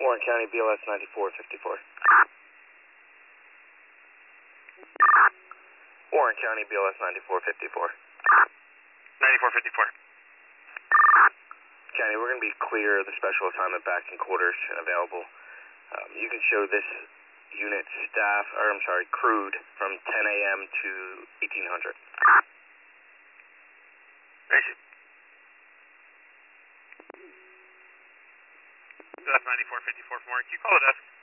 Warren County, BLS 9454. Warren County, BLS 9454. 9454. County, we're going to be clear of the special assignment back in quarters and available. You can show this unit staff, or I'm sorry, crewed from 10 a.m. to 1800. Thank you. That's 9454 from Warren. Can you call the desk?